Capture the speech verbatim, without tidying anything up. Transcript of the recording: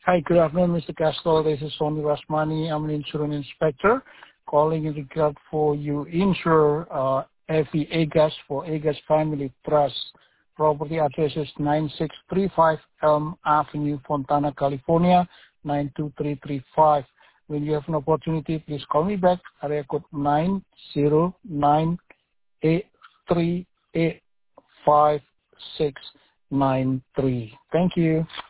Hi, good afternoon, Mister Castro. This is Sony Rasmani. I'm an insurance inspector calling in regard for you insure uh, F E Agas for Agas Family Trust. Property address is nine six three five Elm Avenue, Fontana, California, nine two three three five. When you have an opportunity, please call me back. Area code nine zero nine eight three eight five six nine three. Thank you.